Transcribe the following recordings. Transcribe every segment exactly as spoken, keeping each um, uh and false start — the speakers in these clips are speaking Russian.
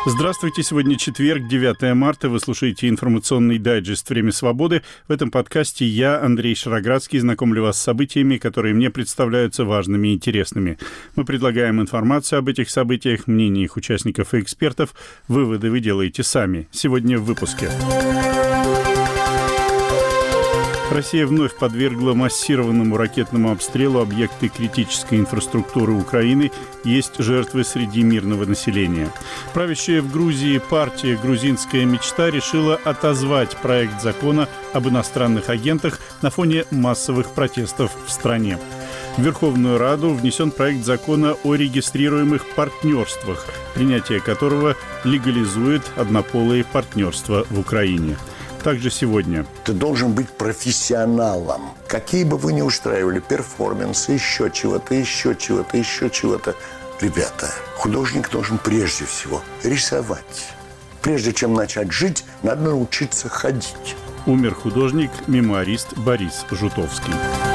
Здравствуйте, сегодня четверг, девятое марта, вы слушаете информационный дайджест «Время свободы». В этом подкасте я, Андрей Шароградский, знакомлю вас с событиями, которые мне представляются важными и интересными. Мы предлагаем информацию об этих событиях, мнения их участников и экспертов. Выводы вы делаете сами. Сегодня в выпуске. Россия вновь подвергла массированному ракетному обстрелу объекты критической инфраструктуры Украины. Есть жертвы среди мирного населения. Правящая в Грузии партия «Грузинская мечта» решила отозвать проект закона об иностранных агентах на фоне массовых протестов в стране. В Верховную Раду внесен проект закона о регистрируемых партнерствах, принятие которого легализует однополые партнерства в Украине. Также сегодня. Ты должен быть профессионалом. Какие бы вы ни устраивали перформансы, еще чего-то, еще чего-то, еще чего-то. Ребята, художник должен прежде всего рисовать. Прежде чем начать жить, надо научиться ходить. Умер художник, мемуарист Борис Жутовский.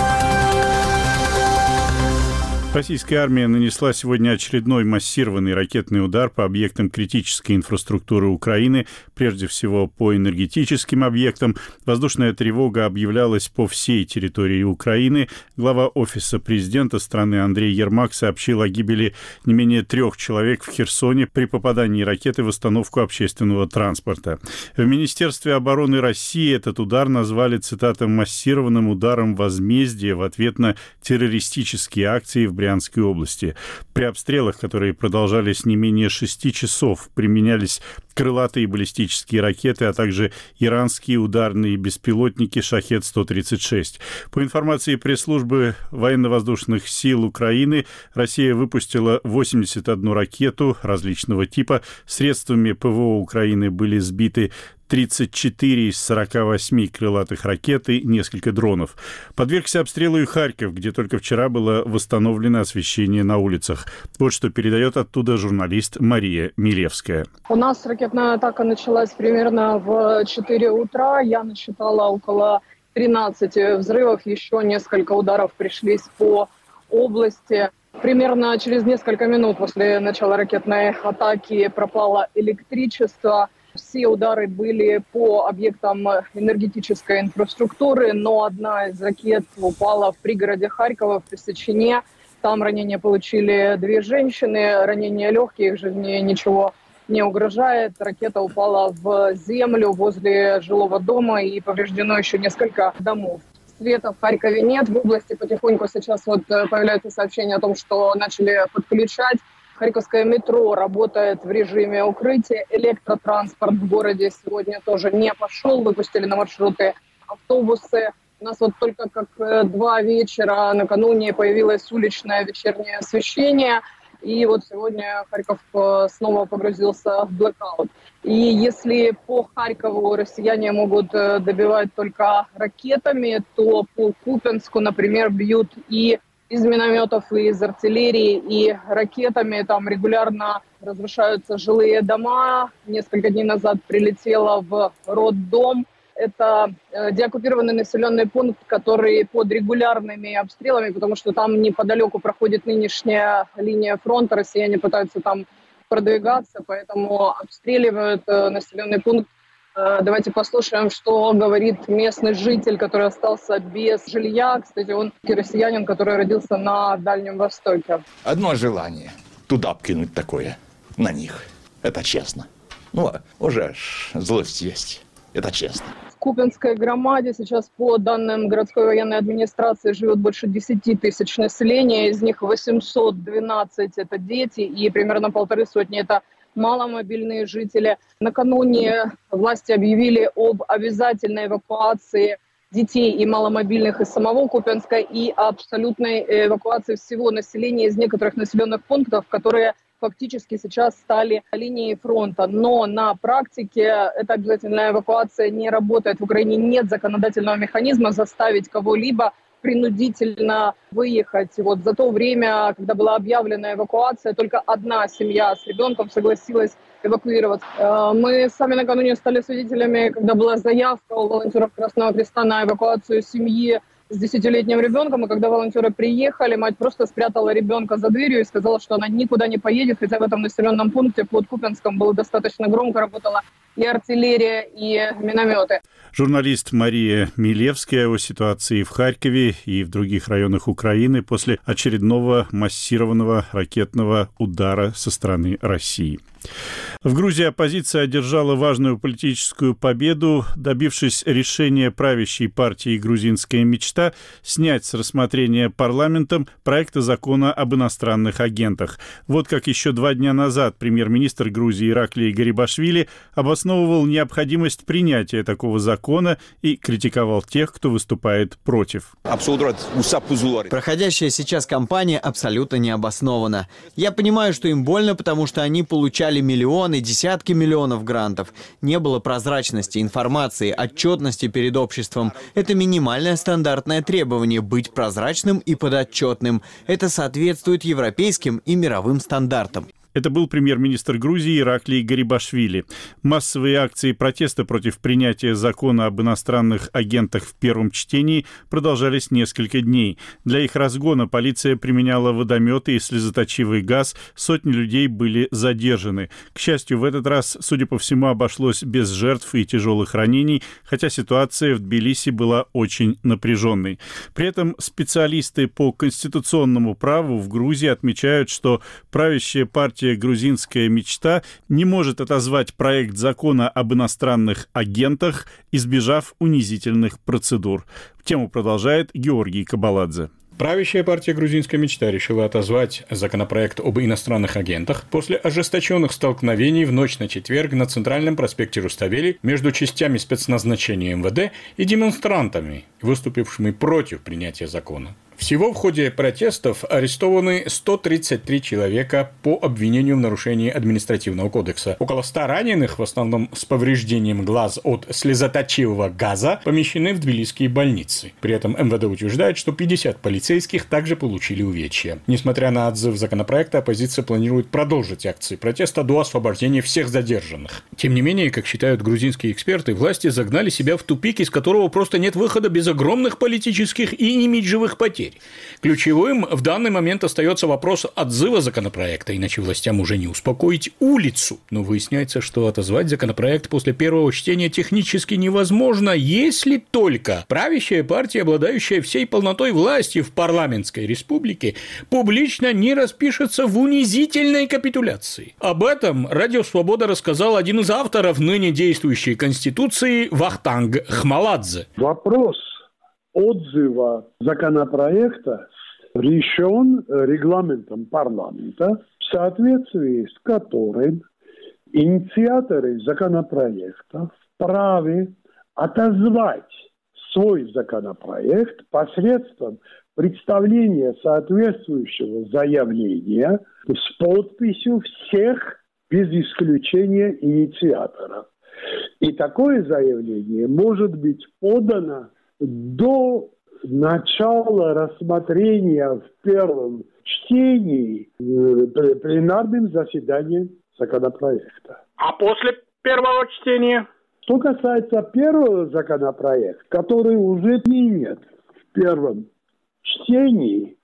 Российская армия нанесла сегодня очередной массированный ракетный удар по объектам критической инфраструктуры Украины, прежде всего по энергетическим объектам. Воздушная тревога объявлялась по всей территории Украины. Глава Офиса президента страны Андрей Ермак сообщил о гибели не менее трех человек в Херсоне при попадании ракеты в остановку общественного транспорта. В Министерстве обороны России этот удар назвали, цитата, «массированным ударом возмездия в ответ на террористические акции в Брянской области». При обстрелах, которые продолжались не менее шести часов, применялись крылатые баллистические ракеты, а также иранские ударные беспилотники «Шахед сто тридцать шесть». По информации пресс-службы военно-воздушных сил Украины, Россия выпустила восемьдесят одну ракету различного типа. Средствами ПВО Украины были сбиты тридцать четыре из сорока восьми крылатых ракет и несколько дронов. Подвергся обстрелу и Харьков, где только вчера было восстановлено освещение на улицах. Вот что передает оттуда журналист Мария Милевская. У нас ракетная атака началась примерно в четыре утра. Я насчитала около тринадцати взрывов. Еще несколько ударов пришлись по области. Примерно через несколько минут после начала ракетной атаки пропало электричество. Все удары были по объектам энергетической инфраструктуры, но одна из ракет упала в пригороде Харькова, в Песочине. Там ранения получили две женщины, ранения легкие, их жизни ничего не угрожает. Ракета упала в землю возле жилого дома и повреждено еще несколько домов. Света в Харькове нет, в области потихоньку сейчас вот появляются сообщения о том, что начали подключать. Харьковское метро работает в режиме укрытия. Электротранспорт в городе сегодня тоже не пошел. Выпустили на маршруты автобусы. У нас вот только как два вечера накануне появилось уличное вечернее освещение. И вот сегодня Харьков снова погрузился в блэкаут. И если по Харькову россияне могут добивать только ракетами, то по Купянску, например, бьют и из минометов, и из артиллерии, и ракетами. Там регулярно разрушаются жилые дома. Несколько дней назад прилетело в роддом. Это э, деоккупированный населенный пункт, который под регулярными обстрелами, потому что там неподалеку проходит нынешняя линия фронта. Россияне пытаются там продвигаться, поэтому обстреливают э, населенный пункт. Давайте послушаем, что говорит местный житель, который остался без жилья. Кстати, он россиянин, который родился на Дальнем Востоке. Одно желание – туда обкинуть такое, на них. Это честно. Ну, уже злость есть. Это честно. В Купянской громаде сейчас, по данным городской военной администрации, живет больше десяти тысяч населения. Из них восемьсот двенадцать – это дети, и примерно полторы сотни – это маломобильные жители. Накануне власти объявили об обязательной эвакуации детей и маломобильных из самого Купянска и абсолютной эвакуации всего населения из некоторых населенных пунктов, которые фактически сейчас стали линией фронта. Но на практике эта обязательная эвакуация не работает. В Украине нет законодательного механизма заставить кого-либо принудительно выехать. Вот за то время, когда была объявлена эвакуация, только одна семья с ребенком согласилась эвакуироваться. Мы сами накануне стали свидетелями, когда была заявка у волонтеров Красного Креста на эвакуацию семьи с десятилетним ребенком, и когда волонтеры приехали, мать просто спрятала ребенка за дверью и сказала, что она никуда не поедет, хотя в этом населенном пункте под Купянском было достаточно громко, работала и артиллерия, и минометы. Журналист Мария Милевская о ситуации в Харькове и в других районах Украины после очередного массированного ракетного удара со стороны России. В Грузии оппозиция одержала важную политическую победу, добившись решения правящей партии «Грузинская мечта» снять с рассмотрения парламентом проекта закона об иностранных агентах. Вот как еще два дня назад премьер-министр Грузии Ираклий Гарибашвили обосновывал необходимость принятия такого закона и критиковал тех, кто выступает против. Проходящая сейчас кампания абсолютно не обоснована. Я понимаю, что им больно, потому что они получали миллионы, десятки миллионов грантов. Не было прозрачности, информации, отчетности перед обществом. Это минимальное стандартное требование – быть прозрачным и подотчетным. Это соответствует европейским и мировым стандартам. Это был премьер-министр Грузии Ираклий Гарибашвили. Массовые акции протеста против принятия закона об иностранных агентах в первом чтении продолжались несколько дней. Для их разгона полиция применяла водометы и слезоточивый газ. Сотни людей были задержаны. К счастью, в этот раз, судя по всему, обошлось без жертв и тяжелых ранений, хотя ситуация в Тбилиси была очень напряженной. При этом специалисты по конституционному праву в Грузии отмечают, что правящая партия «Грузинская мечта» не может отозвать проект закона об иностранных агентах, избежав унизительных процедур. Тему продолжает Георгий Кабаладзе. Правящая партия «Грузинская мечта» решила отозвать законопроект об иностранных агентах после ожесточенных столкновений в ночь на четверг на Центральном проспекте Руставели между частями спецназначения эм вэ дэ и демонстрантами, выступившими против принятия закона. Всего в ходе протестов арестованы сто тридцать три человека по обвинению в нарушении административного кодекса. Около ста раненых, в основном с повреждением глаз от слезоточивого газа, помещены в тбилисские больницы. При этом эм вэ дэ утверждает, что пятьдесят полицейских также получили увечья. Несмотря на отзыв законопроекта, оппозиция планирует продолжить акции протеста до освобождения всех задержанных. Тем не менее, как считают грузинские эксперты, власти загнали себя в тупик, из которого просто нет выхода без огромных политических и имиджевых потерь. Ключевым в данный момент остается вопрос отзыва законопроекта, иначе властям уже не успокоить улицу. Но выясняется, что отозвать законопроект после первого чтения технически невозможно, если только правящая партия, обладающая всей полнотой власти в парламентской республике, публично не распишется в унизительной капитуляции. Об этом Радио Свобода рассказал один из авторов ныне действующей Конституции Вахтанг Хмаладзе. Вопрос отзыва законопроекта решен регламентом парламента, в соответствии с которым инициаторы законопроекта вправе отозвать свой законопроект посредством представления соответствующего заявления с подписью всех без исключения инициаторов. И такое заявление может быть подано до начала рассмотрения в первом чтении пленарным заседанием законопроекта. А после первого чтения? Что касается первого законопроекта, который уже принят в первом чтении,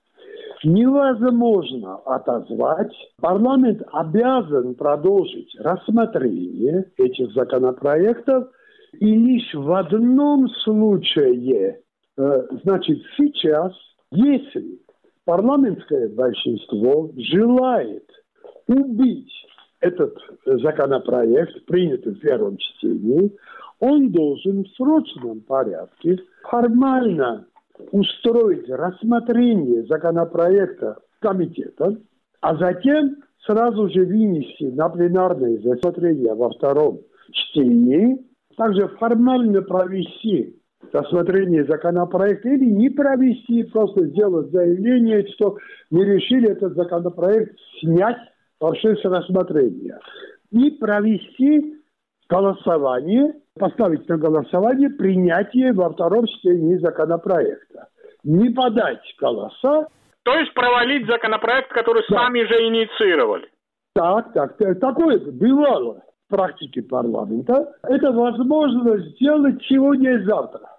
невозможно отозвать. Парламент обязан продолжить рассмотрение этих законопроектов. И лишь в одном случае, значит, сейчас, если парламентское большинство желает убить этот законопроект, принятый в первом чтении, он должен в срочном порядке формально устроить рассмотрение законопроекта комитетом, а затем сразу же вынести на пленарное рассмотрение во втором чтении, также формально провести рассмотрение законопроекта или не провести, просто сделать заявление, что мы решили этот законопроект снять вообще с рассмотрения. И провести голосование, поставить на голосование принятие во втором чтении законопроекта. Не подать голоса. То есть провалить законопроект, который да. сами же инициировали. Так, так. Такое бывало в практике парламента. Это возможно сделать сегодня и завтра.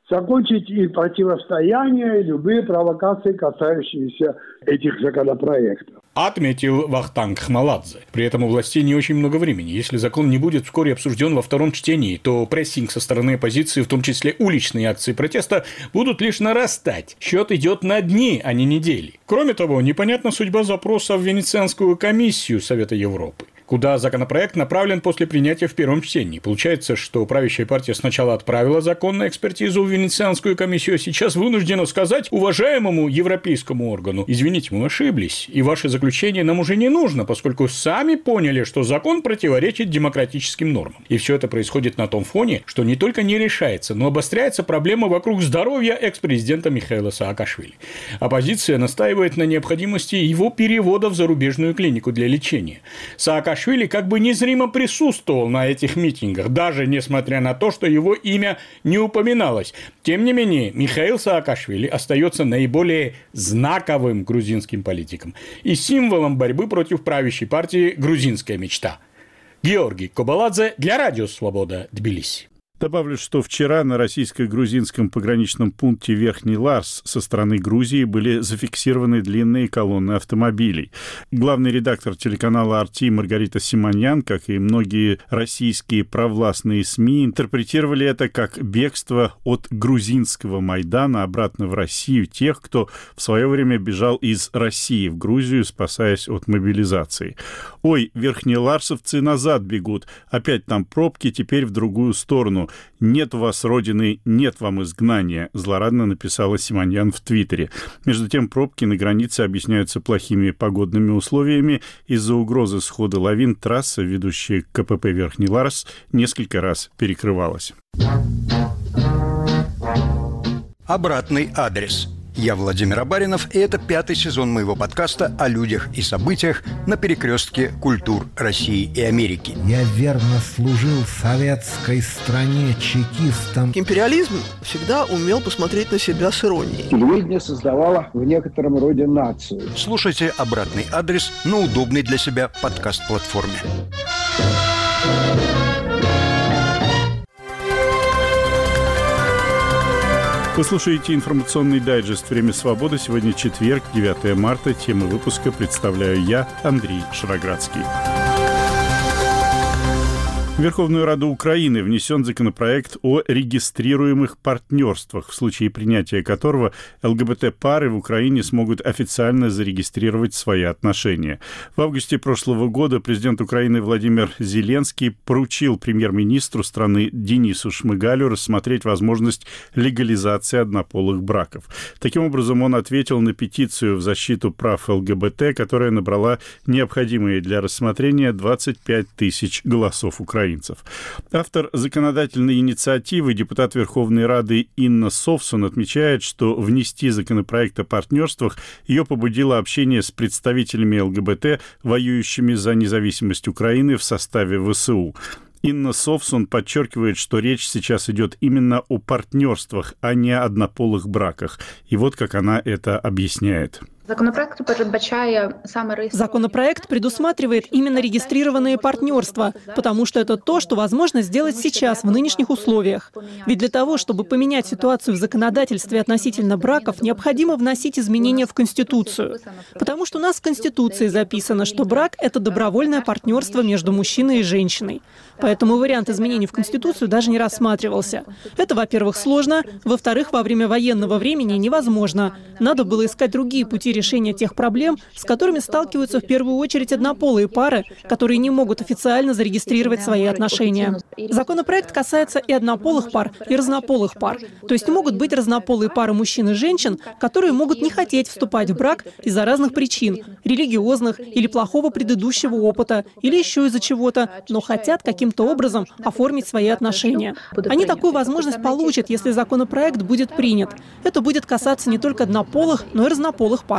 закончить и противостояние, и любые провокации, касающиеся этих законопроектов. Отметил Вахтанг Хмаладзе. При этом у властей не очень много времени. Если закон не будет вскоре обсужден во втором чтении, то прессинг со стороны оппозиции, в том числе уличные акции протеста, будут лишь нарастать. Счет идет на дни, а не недели. Кроме того, непонятна судьба запроса в Венецианскую комиссию Совета Европы, куда законопроект направлен после принятия в первом чтении. Получается, что правящая партия сначала отправила закон на экспертизу в Венецианскую комиссию, а сейчас вынуждена сказать уважаемому европейскому органу: извините, мы ошиблись, и ваше заключение нам уже не нужно, поскольку сами поняли, что закон противоречит демократическим нормам. И все это происходит на том фоне, что не только не решается, но обостряется проблема вокруг здоровья экс-президента Михаила Саакашвили. Оппозиция настаивает на необходимости его перевода в зарубежную клинику для лечения. Саакашвили Саакашвили как бы незримо присутствовал на этих митингах, даже несмотря на то, что его имя не упоминалось. Тем не менее, Михаил Саакашвили остается наиболее знаковым грузинским политиком и символом борьбы против правящей партии «Грузинская мечта». Георгий Кобаладзе для Радио Свобода, Тбилиси. Добавлю, что вчера на российско-грузинском пограничном пункте Верхний Ларс со стороны Грузии были зафиксированы длинные колонны автомобилей. Главный редактор телеканала эр ти Маргарита Симоньян, как и многие российские провластные СМИ, интерпретировали это как бегство от грузинского Майдана обратно в Россию тех, кто в свое время бежал из России в Грузию, спасаясь от мобилизации. «Ой, верхнеларсовцы назад бегут, опять там пробки, теперь в другую сторону. «Нет у вас родины, нет вам изгнания», — злорадно написала Симоньян в Твиттере. Между тем, пробки на границе объясняются плохими погодными условиями. Из-за угрозы схода лавин трасса, ведущая к КПП Верхний Ларс, несколько раз перекрывалась. Обратный адрес. Я Владимир Абаринов, и это пятый сезон моего подкаста о людях и событиях на перекрестке культур России и Америки. Я верно служил советской стране чекистом. Империализм всегда умел посмотреть на себя с иронией. Телевидение создавало в некотором роде нацию. Слушайте «Обратный адрес» на удобной для себя подкаст-платформе. Вы слушаете информационный дайджест «Время свободы». Сегодня четверг, девятое марта. Тему выпуска представляю я, Андрей Шароградский. В Верховную Раду Украины внесен законопроект о регистрируемых партнерствах, в случае принятия которого ЛГБТ-пары в Украине смогут официально зарегистрировать свои отношения. В августе прошлого года президент Украины Владимир Зеленский поручил премьер-министру страны Денису Шмыгалю рассмотреть возможность легализации однополых браков. Таким образом, он ответил на петицию в защиту прав ЛГБТ, которая набрала необходимые для рассмотрения двадцать пять тысяч голосов украинцев. Автор законодательной инициативы, депутат Верховной Рады Инна Совсун, отмечает, что внести законопроект о партнерствах ее побудило общение с представителями ЛГБТ, воюющими за независимость Украины в составе ВСУ. Инна Совсун подчеркивает, что речь сейчас идет именно о партнерствах, а не о однополых браках. И вот как она это объясняет. Законопроект предусматривает именно регистрированные партнерства, потому что это то, что возможно сделать сейчас, в нынешних условиях. Ведь для того, чтобы поменять ситуацию в законодательстве относительно браков, необходимо вносить изменения в Конституцию. Потому что у нас в Конституции записано, что брак — это добровольное партнерство между мужчиной и женщиной. Поэтому вариант изменений в Конституцию даже не рассматривался. Это, во-первых, сложно, во-вторых, во время военного времени невозможно. Надо было искать другие пути решения тех проблем, с которыми сталкиваются в первую очередь однополые пары, которые не могут официально зарегистрировать свои отношения. Законопроект касается и однополых пар, и разнополых пар. То есть могут быть разнополые пары мужчин и женщин, которые могут не хотеть вступать в брак из-за разных причин, религиозных или плохого предыдущего опыта, или еще из-за чего-то, но хотят каким-то образом оформить свои отношения. Они такую возможность получат, если законопроект будет принят. Это будет касаться не только однополых, но и разнополых пар.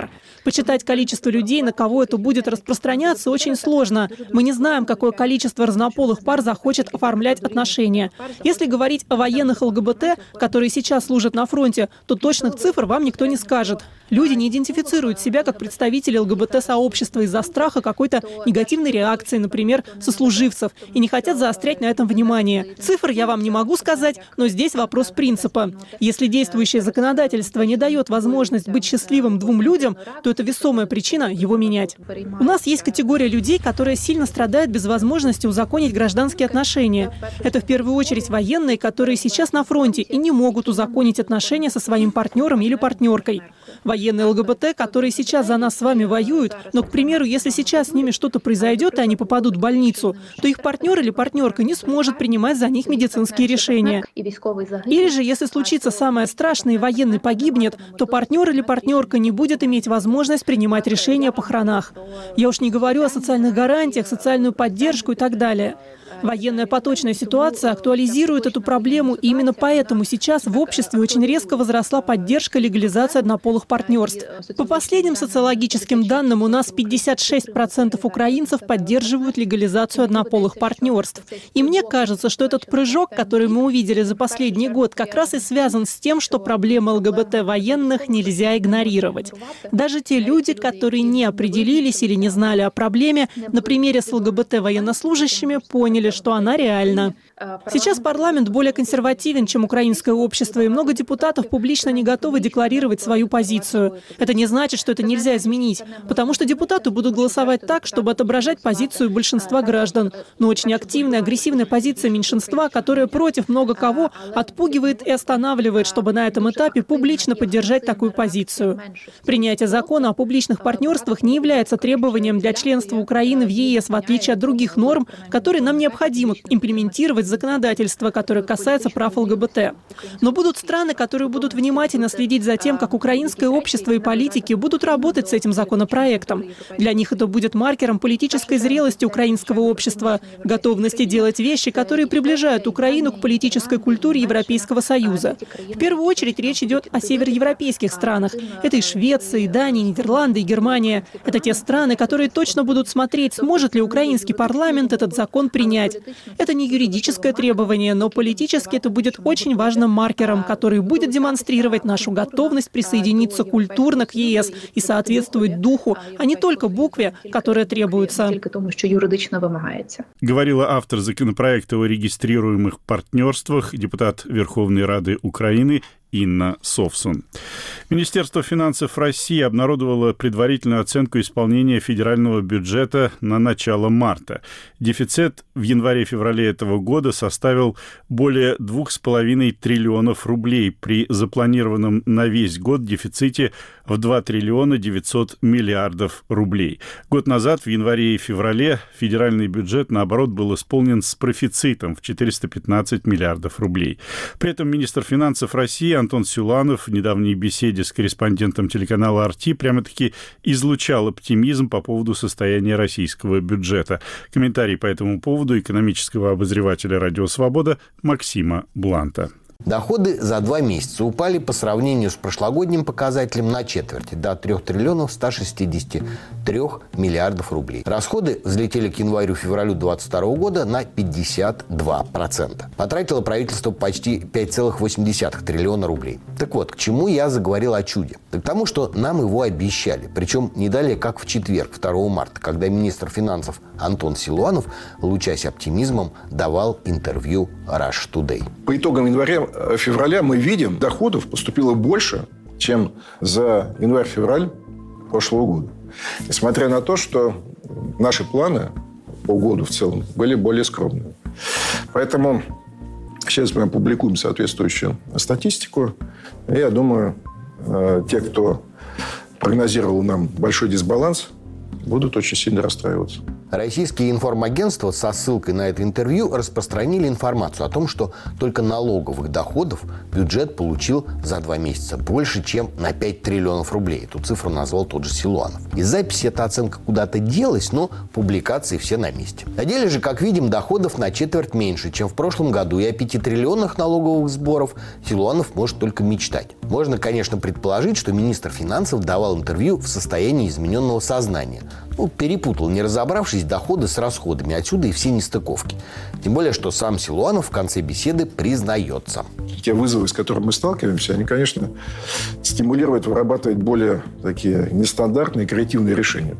пар. Почитать количество людей, на кого это будет распространяться, очень сложно. Мы не знаем, какое количество разнополых пар захочет оформлять отношения. Если говорить о военных ЛГБТ, которые сейчас служат на фронте, то точных цифр вам никто не скажет. Люди не идентифицируют себя как представители ЛГБТ-сообщества из-за страха какой-то негативной реакции, например, сослуживцев, и не хотят заострять на этом внимание. Цифр я вам не могу сказать, но здесь вопрос принципа. Если действующее законодательство не дает возможность быть счастливым двум людям, то это весомая причина его менять. У нас есть категория людей, которая сильно страдает без возможности узаконить гражданские отношения. Это в первую очередь военные, которые сейчас на фронте и не могут узаконить отношения со своим партнером или партнеркой. Военные ЛГБТ, которые сейчас за нас с вами воюют, но, к примеру, если сейчас с ними что-то произойдет, и они попадут в больницу, то их партнер или партнерка не сможет принимать за них медицинские решения. Или же, если случится самое страшное и военный погибнет, то партнер или партнерка не будет иметь возможность принимать решения о похоронах. Я уж не говорю о социальных гарантиях, социальную поддержку и так далее. Военная поточная ситуация актуализирует эту проблему, и именно поэтому сейчас в обществе очень резко возросла поддержка легализации однополых партнерств. По последним социологическим данным, у нас пятьдесят шесть процентов украинцев поддерживают легализацию однополых партнерств. И мне кажется, что этот прыжок, который мы увидели за последний год, как раз и связан с тем, что проблемы ЛГБТ-военных нельзя игнорировать. Даже те люди, которые не определились или не знали о проблеме, на примере с ЛГБТ-военнослужащими поняли, что она реальна. Сейчас парламент более консервативен, чем украинское общество, и много депутатов публично не готовы декларировать свою позицию. Это не значит, что это нельзя изменить, потому что депутаты будут голосовать так, чтобы отображать позицию большинства граждан. Но очень активная, агрессивная позиция меньшинства, которая против много кого, отпугивает и останавливает, чтобы на этом этапе публично поддержать такую позицию. Принятие закона о публичных партнерствах не является требованием для членства Украины в ЕС, в отличие от других норм, которые нам необходимо имплементировать в законодательство, которое касается прав ЛГБТ. Но будут страны, которые будут внимательно следить за тем, как украинское общество и политики будут работать с этим законопроектом. Для них это будет маркером политической зрелости украинского общества, готовности делать вещи, которые приближают Украину к политической культуре Европейского Союза. В первую очередь речь идет о североевропейских странах. Это и Швеция, и Дания, и Нидерланды, и Германия. Это те страны, которые точно будут смотреть, сможет ли украинский парламент этот закон принять. Это не юридическое требование, но политически это будет очень важным маркером, который будет демонстрировать нашу готовность присоединиться культурно к ЕС и соответствовать духу, а не только букве, которая требуется. Говорила автор законопроекта о регистрируемых партнерствах, депутат Верховной Рады Украины Инна Совсун. Министерство финансов России обнародовало предварительную оценку исполнения федерального бюджета на начало марта. Дефицит в январе-феврале этого года составил более двух с половиной триллионов рублей при запланированном на весь год дефиците в два триллиона девятьсот миллиардов рублей. Год назад, в январе и феврале, федеральный бюджет, наоборот, был исполнен с профицитом в четыреста пятнадцать миллиардов рублей. При этом министр финансов России Антон Силуанов в недавней беседе с корреспондентом телеканала эр ти прямо-таки излучал оптимизм по поводу состояния российского бюджета. Комментарий по этому поводу экономического обозревателя «Радио Свобода» Максима Бланта. Доходы за два месяца упали по сравнению с прошлогодним показателем на четверть, до трёх триллионов ста шестидесяти трёх миллиардов рублей. Расходы взлетели к январю-февралю две тысячи двадцать второго года на пятьдесят два процента. Потратило правительство почти пять целых восемь десятых триллиона рублей. Так вот, к чему я заговорил о чуде? Да к тому, что нам его обещали. Причем не далее, как в четверг, второго марта, когда министр финансов Антон Силуанов, лучась оптимизмом, давал интервью Russia Today. По итогам января-февраля мы видим, доходов поступило больше, чем за январь-февраль прошлого года. Несмотря на то, что наши планы по году в целом были более скромными. Поэтому сейчас мы опубликуем соответствующую статистику. И я думаю, те, кто прогнозировал нам большой дисбаланс, будут очень сильно расстраиваться. Российские информагентства со ссылкой на это интервью распространили информацию о том, что только налоговых доходов бюджет получил за два месяца больше, чем на пять триллионов рублей. Эту цифру назвал тот же Силуанов. Из записи эта оценка куда-то делась, но публикации все на месте. На деле же, как видим, доходов на четверть меньше, чем в прошлом году, и о пяти триллионах налоговых сборов Силуанов может только мечтать. Можно, конечно, предположить, что министр финансов давал интервью в состоянии измененного сознания. Ну, перепутал, не разобравшись, доходы с расходами. Отсюда и все нестыковки. Тем более, что сам Силуанов в конце беседы признается. Те вызовы, с которыми мы сталкиваемся, они, конечно, стимулируют вырабатывать более такие нестандартные, креативные решения.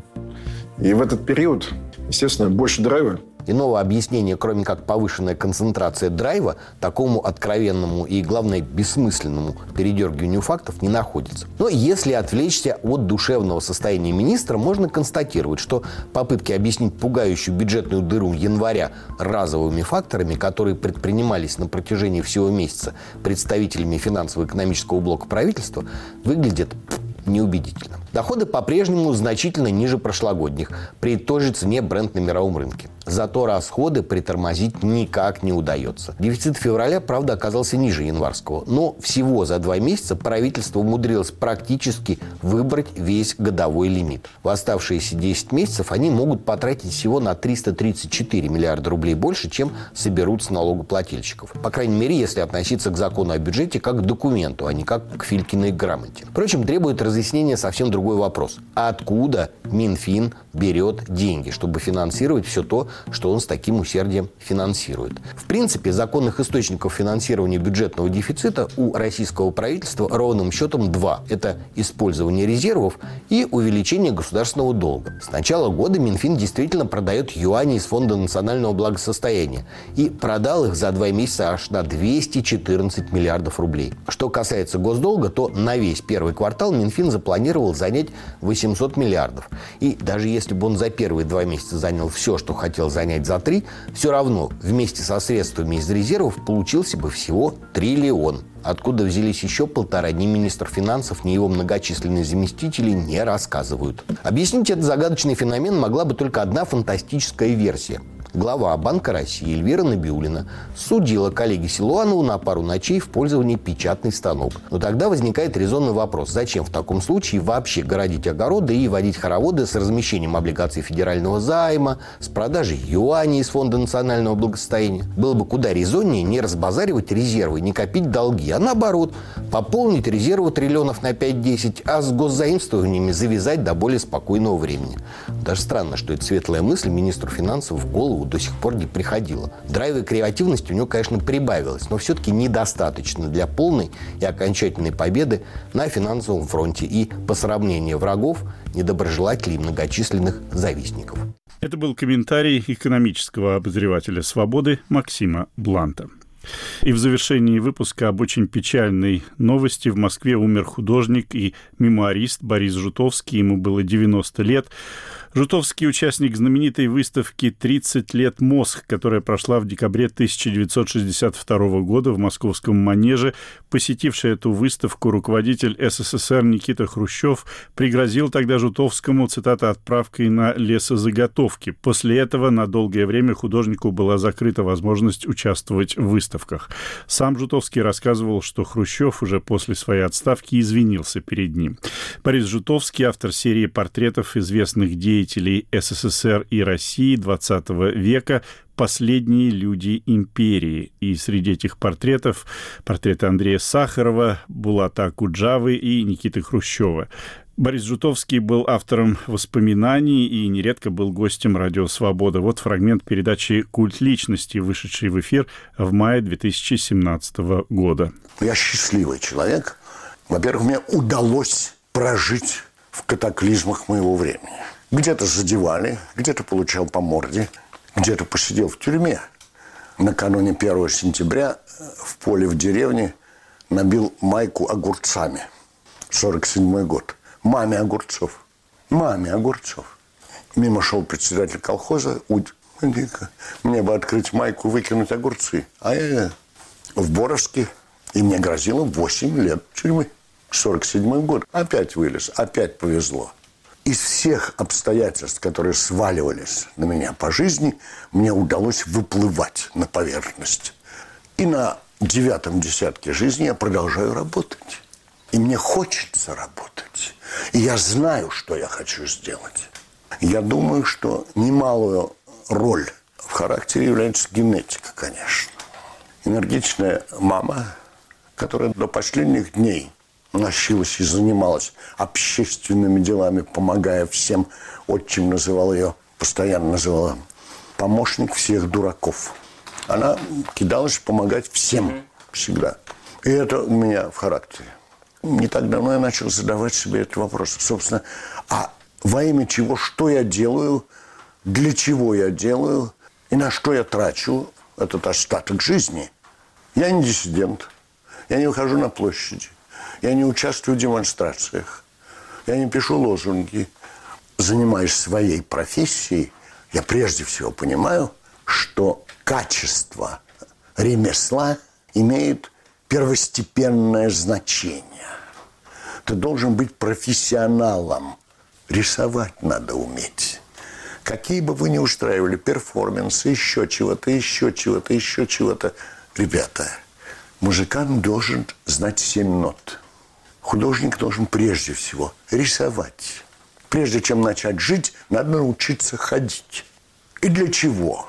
И в этот период, естественно, больше драйва. Иного объяснения, кроме как повышенная концентрация драйва, такому откровенному и, главное, бессмысленному передергиванию фактов не находится. Но если отвлечься от душевного состояния министра, можно констатировать, что попытки объяснить пугающую бюджетную дыру января разовыми факторами, которые предпринимались на протяжении всего месяца представителями финансово-экономического блока правительства, выглядят неубедительно. Доходы по-прежнему значительно ниже прошлогодних, при той же цене бренд на мировом рынке. Зато расходы притормозить никак не удается. Дефицит февраля, правда, оказался ниже январского, но всего за два месяца правительство умудрилось практически выбрать весь годовой лимит. В оставшиеся десять месяцев они могут потратить всего на триста тридцать четыре миллиарда рублей больше, чем соберут с налогоплательщиков. По крайней мере, если относиться к закону о бюджете как к документу, а не как к Филькиной грамоте. Впрочем, требует разъяснения совсем другой вопрос. Откуда Минфин берет деньги, чтобы финансировать все то, что он с таким усердием финансирует? В принципе, законных источников финансирования бюджетного дефицита у российского правительства ровным счетом два. Это использование резервов и увеличение государственного долга. С начала года Минфин действительно продает юани из Фонда национального благосостояния и продал их за два месяца аж на двести четырнадцать миллиардов рублей. Что касается госдолга, то на весь первый квартал Минфин запланировал занять восемьсот миллиардов. И даже если бы он за первые два месяца занял все, что хотел занять за три, все равно вместе со средствами из резервов получился бы всего триллион. Откуда взялись еще полтора, ни министр финансов, ни его многочисленные заместители не рассказывают. Объяснить этот загадочный феномен могла бы только одна фантастическая версия. Глава Банка России Эльвира Набиуллина судила коллеге Силуанову на пару ночей в пользовании печатный станок. Но тогда возникает резонный вопрос: зачем в таком случае вообще городить огороды и водить хороводы с размещением облигаций федерального займа, с продажей юаней из Фонда национального благосостояния? Было бы куда резоннее не разбазаривать резервы, не копить долги, а наоборот, пополнить резервы триллионов на пять-десять, а с госзаимствованиями завязать до более спокойного времени. Даже странно, что эта светлая мысль министру финансов в голову до сих пор не приходила. Драйва и креативности у него, конечно, прибавилось, но все-таки недостаточно для полной и окончательной победы на финансовом фронте и посрамления врагов, недоброжелателей и многочисленных завистников. Это был комментарий экономического обозревателя «Свободы» Максима Бланта. И в завершении выпуска об очень печальной новости. В Москве умер художник и мемуарист Борис Жутовский. Ему было девяносто лет. Жутовский — участник знаменитой выставки «тридцать лет МОСХ», которая прошла в декабре тысяча девятьсот шестьдесят второго года в московском Манеже. Посетивший эту выставку руководитель СССР Никита Хрущев пригрозил тогда Жутовскому, цитата, «отправкой на лесозаготовки». После этого на долгое время художнику была закрыта возможность участвовать в выставках. Сам Жутовский рассказывал, что Хрущев уже после своей отставки извинился перед ним. Борис Жутовский — автор серии портретов известных деятелей СССР и России двадцатого века, «Последние люди империи». И среди этих портретов портреты Андрея Сахарова, Булата Акуджавы и Никиты Хрущева. Борис Жутовский был автором воспоминаний и нередко был гостем «Радио Свобода». Вот фрагмент передачи «Культ личности», вышедшей в эфир в мае две тысячи семнадцатого года. Я счастливый человек. Во-первых, мне удалось прожить в катаклизмах моего времени. Где-то задевали, где-то получал по морде, где-то посидел в тюрьме. Накануне первого сентября в поле в деревне набил майку огурцами. сорок седьмой год. Маме огурцов. Маме огурцов. Мимо шел председатель колхоза. Мне бы открыть майку, выкинуть огурцы. А я в Боровске. И мне грозило восемь лет тюрьмы. сорок седьмой год. Опять вылез. Опять повезло. Из всех обстоятельств, которые сваливались на меня по жизни, мне удалось выплывать на поверхность. И на девятом десятке жизни я продолжаю работать. И мне хочется работать. И я знаю, что я хочу сделать. Я думаю, что немалую роль в характере является генетика, конечно. Энергичная мама, которая до последних дней носилась и занималась общественными делами, помогая всем. Отчим называл ее, постоянно называла, помощник всех дураков. Она кидалась помогать всем всегда. И это у меня в характере. Не так давно я начал задавать себе этот вопрос. Собственно, а во имя чего, что я делаю, для чего я делаю и на что я трачу этот остаток жизни? Я не диссидент, я не выхожу на площади, я не участвую в демонстрациях, я не пишу лозунги. Занимаясь своей профессией, я прежде всего понимаю, что качество ремесла имеет первостепенное значение. Ты должен быть профессионалом. Рисовать надо уметь. Какие бы вы ни устраивали перформансы, еще чего-то, еще чего-то, еще чего-то. Ребята, музыкант должен знать семь нот. Художник должен прежде всего рисовать. Прежде чем начать жить, надо научиться ходить. И для чего?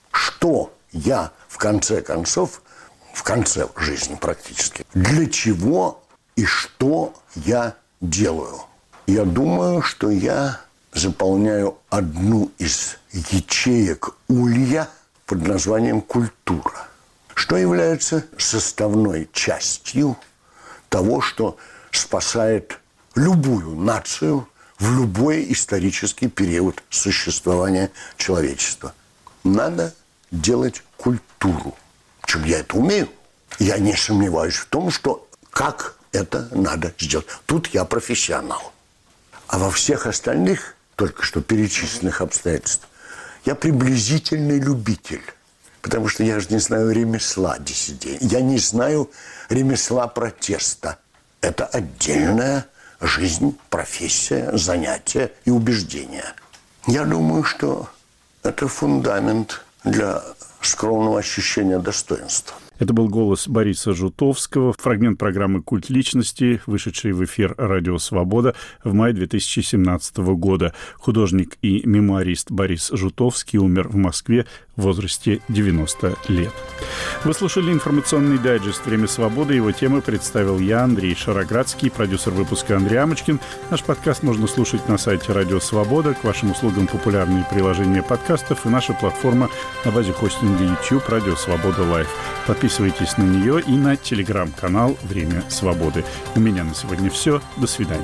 Что я, в конце концов, в конце жизни практически, для чего и что я делаю? Я думаю, что я заполняю одну из ячеек улья под названием «культура», что является составной частью того, что спасает любую нацию в любой исторический период существования человечества. Надо делать культуру. Причем я это умею. Я не сомневаюсь в том, что как это надо сделать. Тут я профессионал. А во всех остальных, только что перечисленных обстоятельствах, я приблизительный любитель. Потому что я же не знаю ремесла диссидента. Я не знаю ремесла протеста. Это отдельная жизнь, профессия, занятия и убеждения. Я думаю, что это фундамент для скромного ощущения достоинства. Это был голос Бориса Жутовского, фрагмент программы «Культ личности», вышедший в эфир «Радио Свобода» в мае две тысячи семнадцатого года. Художник и мемуарист Борис Жутовский умер в Москве в возрасте девяноста лет. Вы слушали информационный дайджест «Время свободы». Его темы представил я, Андрей Шароградский, продюсер выпуска Андрей Амочкин. Наш подкаст можно слушать на сайте «Радио Свобода». К вашим услугам популярные приложения подкастов и наша платформа на базе хостинга YouTube «Радио Свобода Лайв». Подписывайтесь на нее и на телеграм-канал «Время свободы». У меня на сегодня все. До свидания.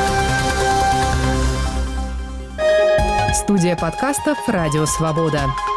Студия подкастов «Радио Свобода».